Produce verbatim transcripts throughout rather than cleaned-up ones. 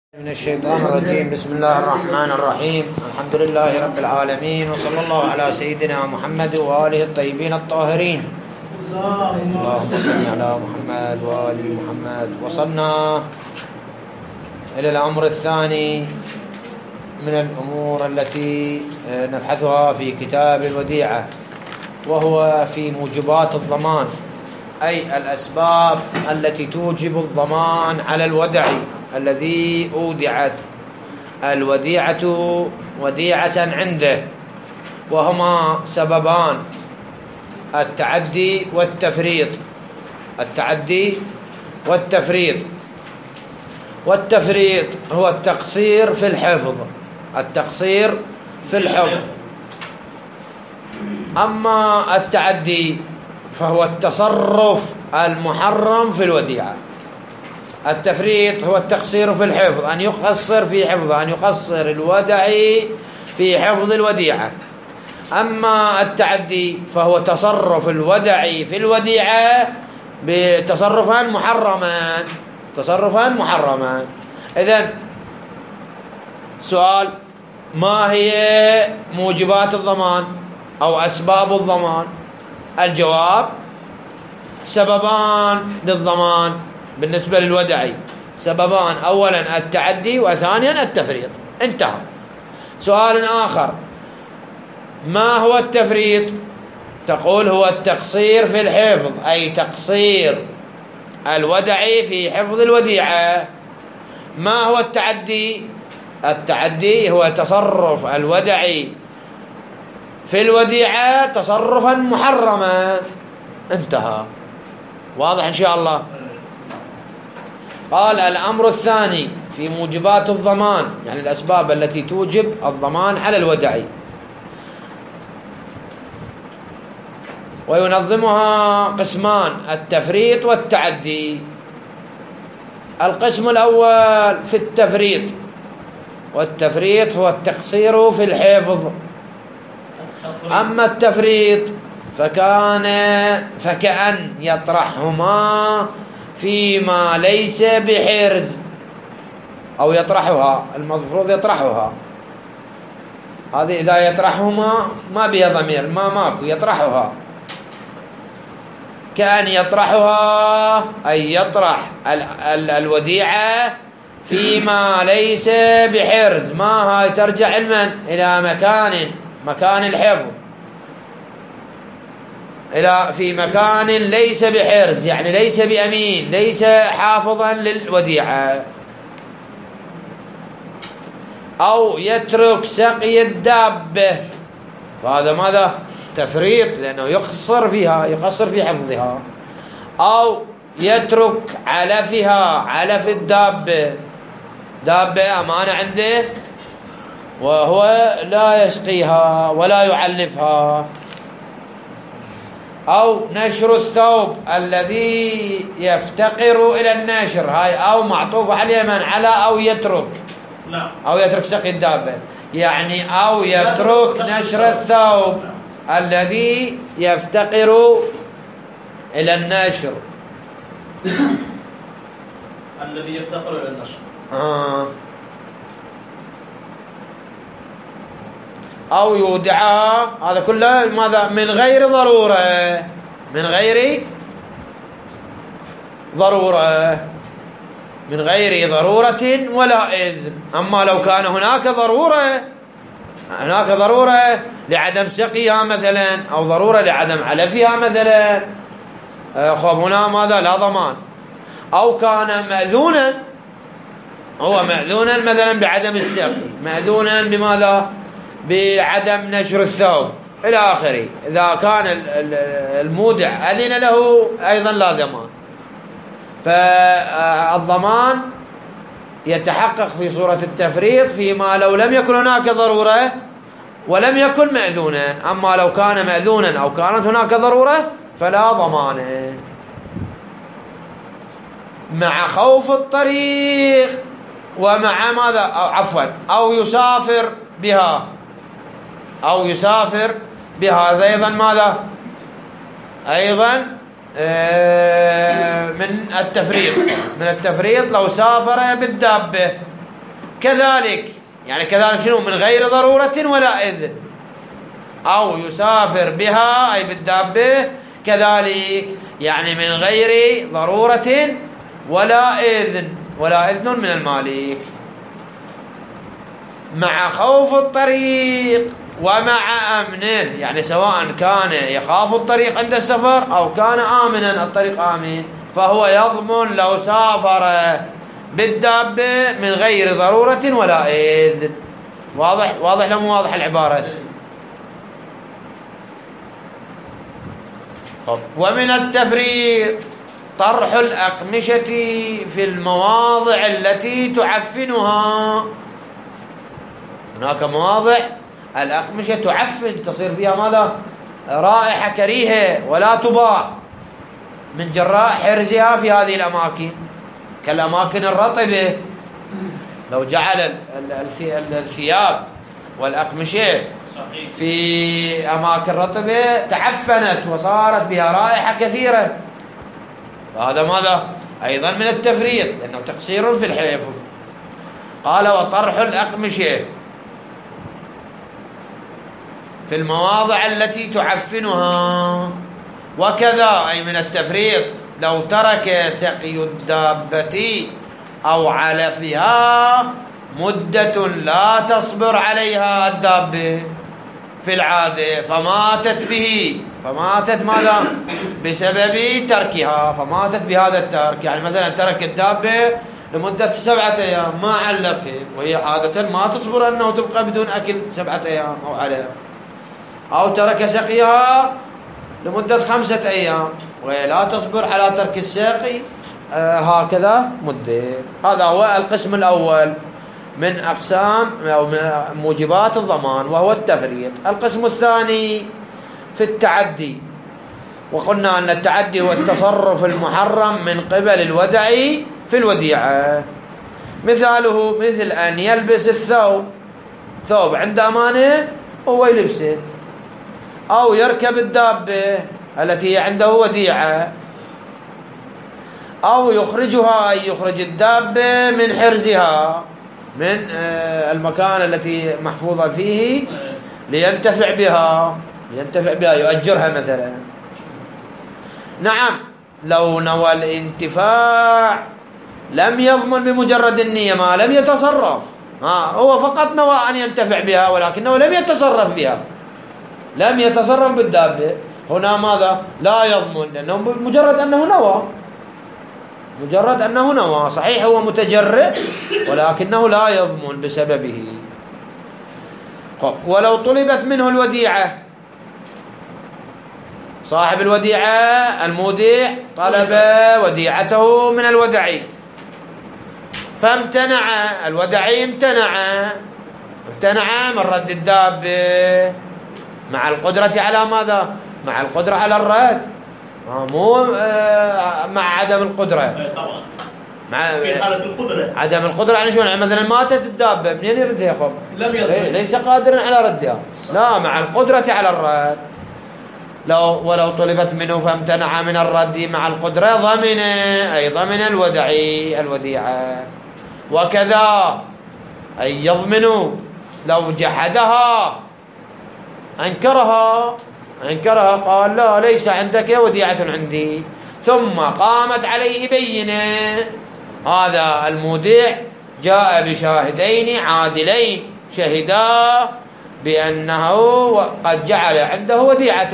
من الشيطان الرجيم. بسم الله الرحمن الرحيم. الحمد لله رب العالمين، وصلى الله على سيدنا محمد وآله الطيبين الطاهرين. اللهم صل على محمد وآل محمد. وصلنا إلى الأمر الثاني من الأمور التي نبحثها في كتاب الوديعة، وهو في موجبات الضمان، أي الأسباب التي توجب الضمان على الودع الذي أودعت الوديعة وديعة عنده، وهما سببان: التعدي والتفريط. التعدي والتفريط. والتفريط هو التقصير في الحفظ. التقصير في الحفظ. أما التعدي فهو التصرف المحرم في الوديعة. التفريط هو التقصير في الحفظ، أن يقصر في حفظه، أن يقصر الودع في حفظ الوديعة. أما التعدي فهو تصرف الودع في الوديعة بتصرفا محرما. تصرفا محرما. إذن سؤال: ما هي موجبات الضمان أو أسباب الضمان؟ الجواب: سببان للضمان بالنسبة للودعي. سببان: أولا التعدي، وثانيا التفريط. انتهى. سؤال آخر: ما هو التفريط؟ تقول هو التقصير في الحفظ، أي تقصير الودعي في حفظ الوديعة. ما هو التعدي؟ التعدي هو تصرف الودعي في الوديعة تصرفا محرما. انتهى. واضح إن شاء الله؟ قال: الأمر الثاني في موجبات الضمان، يعني الأسباب التي توجب الضمان على الودعي، وينظمها قسمان: التفريط والتعدي. القسم الأول في التفريط، والتفريط هو التقصير في الحفظ. أما التفريط فكان فكأن يطرحهما فيما ليس بحرز، أو يطرحها، المفروض يطرحها. هذه إذا يطرحهما ما بها ضمير، ما ماكو، يطرحها. كأن يطرحها أي يطرح ال ال الوديعة فيما ليس بحرز. ما هاي ترجع علما إلى مكان مكان الحفظ، إلى في مكان ليس بحرز، يعني ليس بأمين، ليس حافظا للوديعة. أو يترك سقي الدابة، فهذا ماذا؟ تفريط، لأنه يقصر فيها، يقصر في حفظها. أو يترك علفها، علف الدابة، دابة أمانة عنده وهو لا يسقيها ولا يعلفها. أو نشر الثوب الذي يفتقر إلى النشر، هاي أو معطوف على من على أو يترك. لا. أو يترك سقي الدابة، يعني أو يترك نشر الثوب الذي يفتقر إلى النشر. الذي يفتقر إلى النشر. آه. أو يودعها، هذا كله ماذا؟ من غير ضرورة، من غير ضرورة، من غير ضرورة ولا إذن. أما لو كان هناك ضرورة، هناك ضرورة لعدم سقيها مثلا، أو ضرورة لعدم علفها مثلا، خب هنا ماذا؟ لا ضمان. أو كان مأذونا، هو مأذونا مثلا بعدم السقي، مأذونا بماذا؟ بعدم نشر الثوب إلى آخره. إذا كان المودع أذن له أيضا لا ضمان. فالضمان يتحقق في صورة التفريط فيما لو لم يكن هناك ضرورة ولم يكن مأذونا. أما لو كان مأذونا أو كانت هناك ضرورة فلا ضمان. مع خوف الطريق، ومع ماذا؟ أو عفوا أو يسافر بها، أو يسافر بها. هذا أيضا ماذا؟ أيضا من التفريط. من التفريط لو سافر بالدابة كذلك يعني كذلك شنو؟ من غير ضرورة ولا إذن، أو يسافر بها أي بالدابة كذلك يعني من غير ضرورة ولا إذن، ولا إذن من المالك، مع خوف الطريق ومع أمنه، يعني سواء كان يخاف الطريق عند السفر أو كان آمنا الطريق آمن، فهو يضمن لو سافر بالدابة من غير ضرورة ولا إذن. واضح؟ واضح لو مو واضح العبارة؟ ومن التفريط طرح الأقمشة في المواضع التي تعفنها. هناك مواضع الأقمشة تعفن، تصير فيها ماذا؟ رائحة كريهة ولا تباع من جراء حرزها في هذه الأماكن، كالأماكن الرطبة. لو جعل الثياب والأقمشة في أماكن رطبة تعفنت وصارت بها رائحة كثيرة، فهذا ماذا؟ أيضا من التفريط، لأنه تقصير في الحفظ. قال وطرح الأقمشة في المواضع التي تعفنها، وكذا أي من التفريط لو ترك سقي الدابة أو علفها مدة لا تصبر عليها الدابة في العادة فماتت به، فماتت ماذا؟ بسبب تركها، فماتت بهذا الترك. يعني مثلا ترك الدابة لمدة سبعة أيام ما علفها، وهي عادة ما تصبر أنه تبقى بدون أكل سبعة أيام أو علف، أو ترك سقيها لمدة خمسة أيام وهي لا تصبر على ترك الساقي آه هكذا مدة. هذا هو القسم الأول من أقسام أو من موجبات الضمان، وهو التفريط. القسم الثاني في التعدي، وقلنا أن التعدي هو التصرف المحرم من قبل الودع في الوديعة. مثاله مثل أن يلبس الثوب، ثوب عند أمانة هو يلبسه، أو يركب الدابة التي هي عنده وديعة، أو يخرجها أي يخرج الدابة من حرزها، من المكان التي محفوظة فيه لينتفع بها، لينتفع بها يؤجرها مثلا. نعم لو نوى الانتفاع لم يضمن بمجرد النية، ما لم يتصرف، ها هو فقط نوى أن ينتفع بها ولكنه لم يتصرف بها، لم يتصرف بالدابة، هنا ماذا؟ لا يضمن، لأنه مجرد أنه نوى، مجرد أنه نوى، صحيح هو متجرئ ولكنه لا يضمن بسببه. ولو طلبت منه الوديعة، صاحب الوديعة المودع طلب وديعته من الودعي فامتنع، الودعي امتنع امتنع من رد الدابة مع القدرة على ماذا؟ مع القدرة على الرد، مو مع عدم القدرة. طبعا مع في حالة القدرة، عدم القدرة يعني شو؟ يعني مثلا ماتت الدابة منين يردها يا خب؟ لم يضمن، ليس قادرا على ردها، لا مع القدرة على الرد. لو ولو طلبت منه فامتنع من الرد مع القدرة ضمن أي ضمن الودعي الوديعة. وكذا أي يضمن لو جحدها، أنكرها أنكرها قال لا ليس عندك وديعة عندي، ثم قامت عليه بينة، هذا المودع جاء بشاهدين عادلين شهدا بأنه قد جعل عنده وديعة،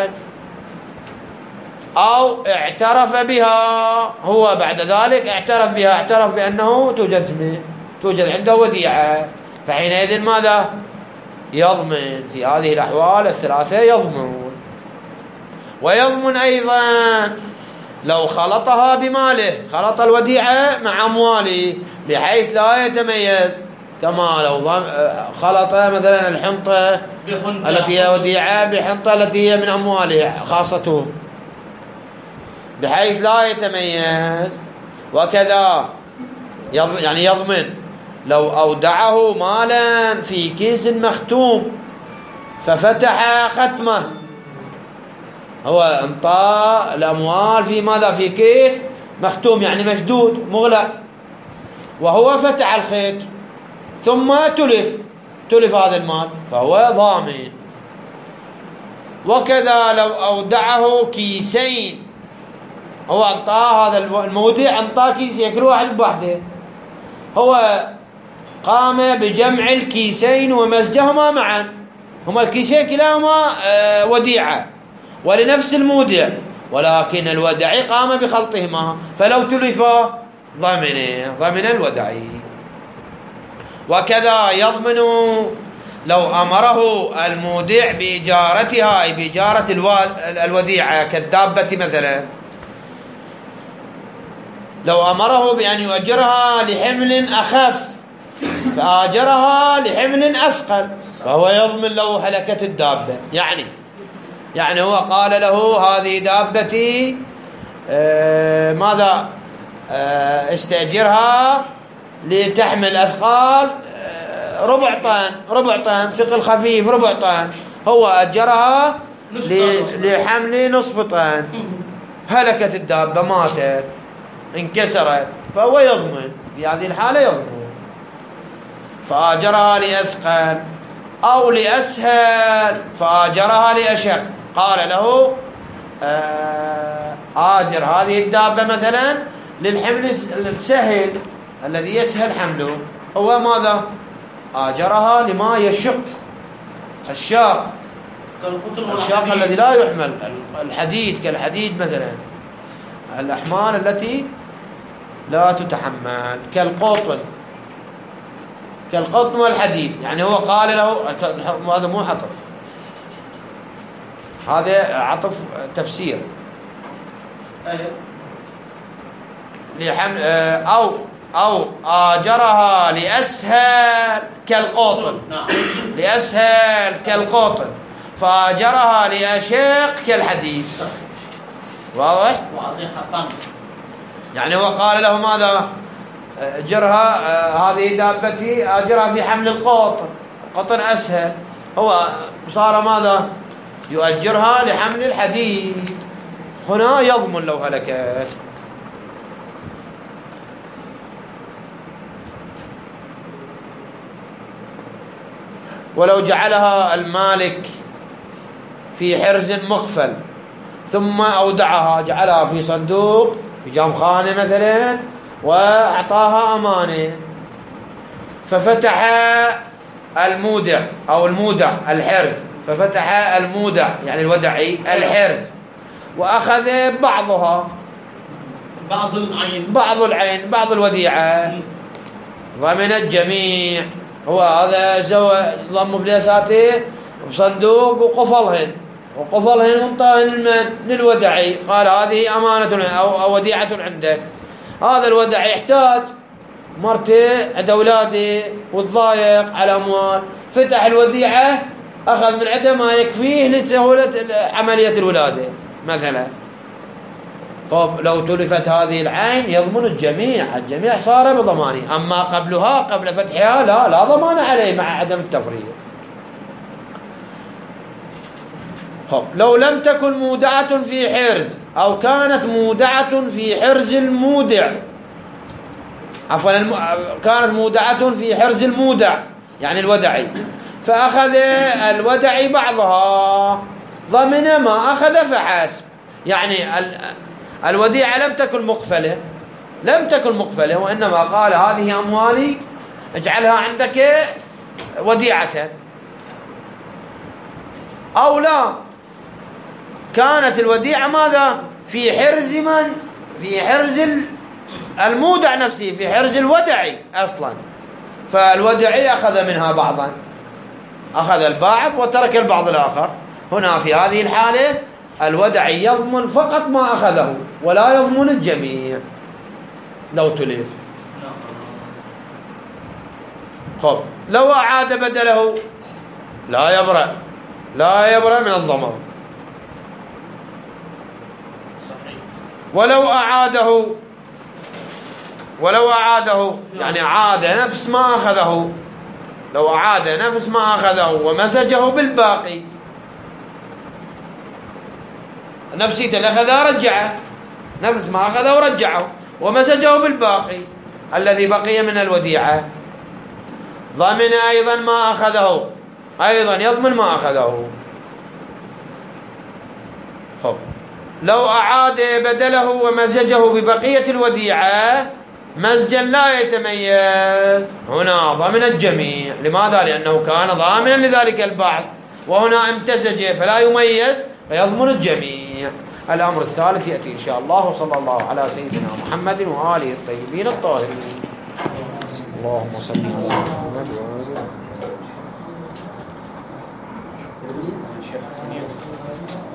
أو اعترف بها، هو بعد ذلك اعترف بها، اعترف بأنه توجد توجد عنده وديعة، فحينئذ ماذا؟ يضمن. في هذه الأحوال الثلاثة يضمن. ويضمن أيضا لو خلطها بماله، خلط الوديعة مع أمواله بحيث لا يتميز، كما لو خلط مثلا الحنطة التي هي وديعة بحنطة التي هي من أمواله خاصته بحيث لا يتميز. وكذا يعني يضمن لو أودعه مالا في كيس مختوم ففتح ختمه، هو انطى الأموال في ماذا؟ في كيس مختوم يعني مشدود مغلق، وهو فتح الخيط ثم تلف تلف هذا المال فهو ضامن. وكذا لو أودعه كيسين، هو أعطاه هذا المودع أعطاه كيسين كل واحد بوحده، هو قام بجمع الكيسين ومزجهما معا، هما الكيسين كلاهما وديعة ولنفس المودع، ولكن الودعي قام بخلطهما، فلو تلفا ضمن ضمن الودعي. وكذا يضمن لو أمره المودع بإجارتها، أي بإجارة الوديعة كالدابة مثلا، لو أمره بأن يؤجرها لحمل أخف فآجرها لحمل أثقل فهو يضمن له هلكة الدابة. يعني يعني هو قال له هذه دابتي آه ماذا آه استأجرها لتحمل أثقال آه ربع طن ربع طن ثقل خفيف ربع طن، هو أجرها لحمل نصف طن، هلكت الدابة ماتت انكسرت فهو يضمن، في هذه الحالة يضمن. فآجرها لأثقل أو لأسهل فآجرها لأشق، قال له آجر هذه الدابة مثلا للحمل السهل الذي يسهل حمله، هو ماذا؟ آجرها لما يشق، الشاق الشاق الذي لا يحمل، الحديد كالحديد مثلا، الأحمال التي لا تتحمل كالقطن كالقطن والحديد. يعني هو قال له، هذا مو عطف، هذا عطف تفسير، لحمل أو أو آجرها لأسهل كالقطن لأسهل كالقطن فآجرها لأشق كالحديد. واضح؟ يعني هو قال له ماذا؟ أجرها هذه دابتي أجرها في حمل القطن، القطن أسهل، هو صار ماذا؟ يؤجرها لحمل الحديد، هنا يضمن لو هلكت. ولو جعلها المالك في حرز مقفل ثم أودعها، جعلها في صندوق في جامخانة مثلا وأعطاها أمانة، ففتح المودع أو المودع الحرز، ففتح المودع يعني الودعي الحرز وأخذ بعضها، بعض العين بعض العين بعض الوديعة، ضمن الجميع. هو هذا سوى ضم فليساته بصندوق وقفلهن وقفلهن وانطاهن للودعي، قال هذه أمانة أو وديعة عندك. هذا الودعي يحتاج، مرته عند أولاده والضايق على أموال، فتح الوديعة أخذ من عنده ما يكفيه لسهولة عملية الولادة مثلا. طب لو تلفت هذه العين يضمن الجميع، الجميع صار بضمانه، أما قبلها قبل فتحها لا لا ضمان عليه مع عدم التفريط. طب لو لم تكن مودعة في حرز أو كانت مودعة في حرز المودع، عفوا الم... كانت مودعة في حرز المودع يعني الودعي، فأخذ الودعي بعضها ضمن ما أخذ فحسب. يعني ال... الوديعة لم تكن مقفلة لم تكن مقفلة وإنما قال هذه أموالي اجعلها عندك وديعة، أو لا كانت الوديعة ماذا؟ في حرز من؟ في حرز المودع نفسه، في حرز الودعي أصلا، فالودعي أخذ منها بعضا، أخذ البعض وترك البعض الآخر. هنا في هذه الحالة الودعي يضمن فقط ما أخذه ولا يضمن الجميع لو تلف. خب لو أعاد بدله لا يبرأ لا يبرأ من الضمان. ولو أعاده ولو أعاده يعني عاد نفس ما أخذه، لو أعاد نفس ما أخذه ومسجه بالباقي، نفسيته الأخذه رجعه، نفس ما أخذه ورجعه ومسجه بالباقي الذي بقي من الوديعة، ضمن أيضا ما أخذه، أيضا يضمن ما أخذه. خب لو أعاد بدله ومزجه ببقية الوديعة مزجا لا يتميز، هنا ضمن الجميع. لماذا؟ لأنه كان ضامنا لذلك البعض، وهنا امتزج فلا يميز فيضمن الجميع. الأمر الثالث يأتي إن شاء الله. وصلى الله على سيدنا محمد وآله الطيبين الطاهرين. اللهم صل على محمد وآله.